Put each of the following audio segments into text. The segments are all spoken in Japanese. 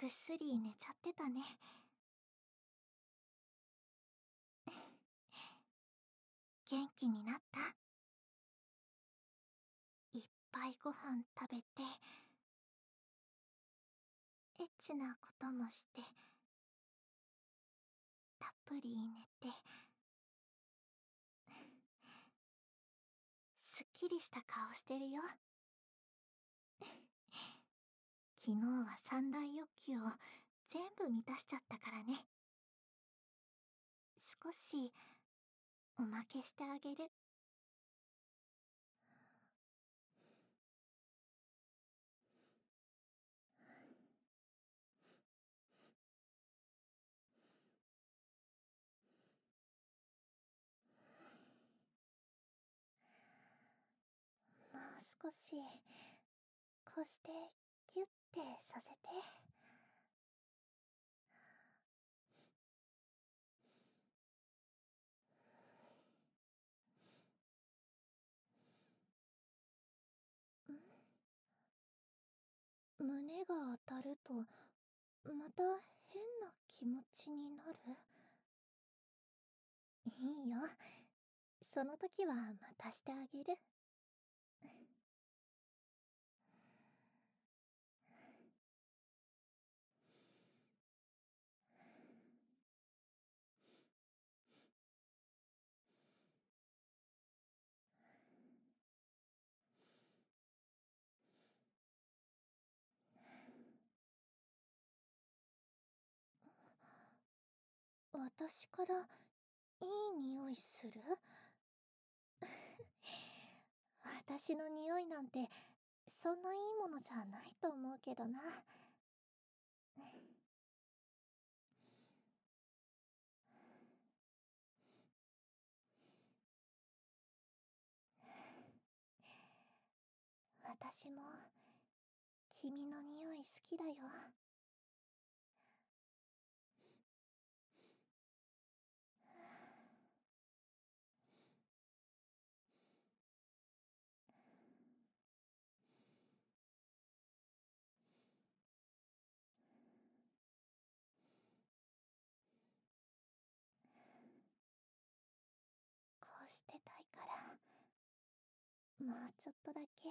ぐっすり寝ちゃってたね。元気になった？いっぱいご飯食べて、エッチなこともして、たっぷり寝て、すっきりした顔してるよ。昨日は三大欲求を全部満たしちゃったからね。少しおまけしてあげる。もう少し、こうしてキュッてさせて。胸が当たると、また変な気持ちになる？いいよ。その時はまたしてあげる。私からいい匂いする？私の匂いなんてそんないいものじゃないと思うけどな。私も君の匂い好きだよ。こうしてたいから、もうちょっとだけ。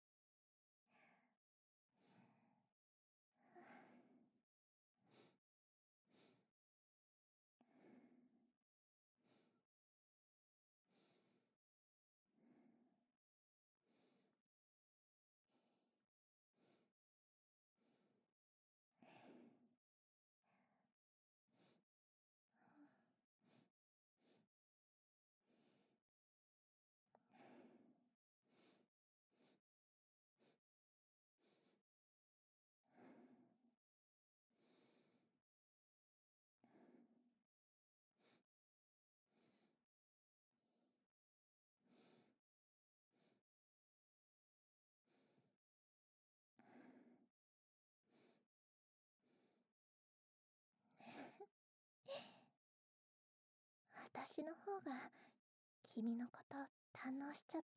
私の方が君のこと堪能しちゃった。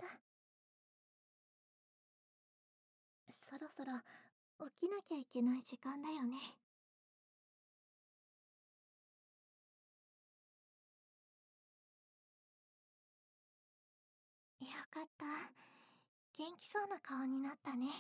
そろそろ起きなきゃいけない時間だよね。よかった。元気そうな顔になったね。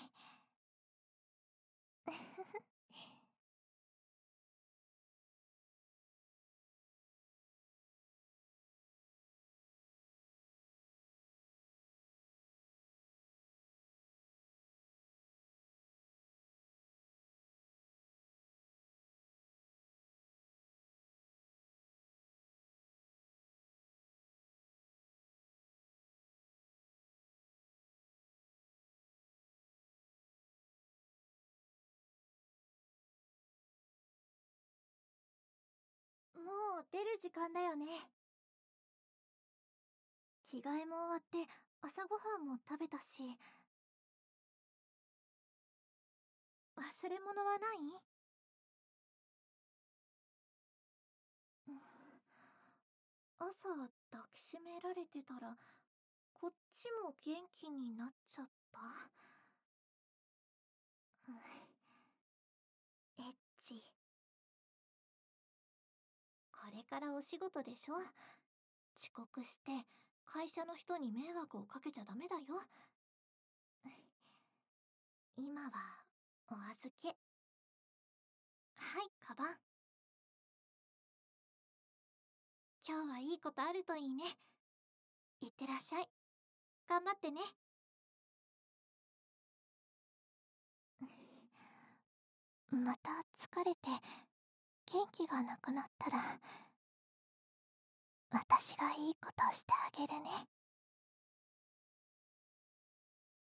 もう出る時間だよね。着替えも終わって朝ごはんも食べたし。忘れ物はない？うん、朝抱きしめられてたらこっちも元気になっちゃった？うん、エッチれからお仕事でしょ。遅刻して会社の人に迷惑をかけちゃダメだよ。今はお預け。はい、カバン。今日はいいことあるといいね。いってらっしゃい。頑張ってね。また疲れて元気がなくなったら、私がいいことしてあげるね。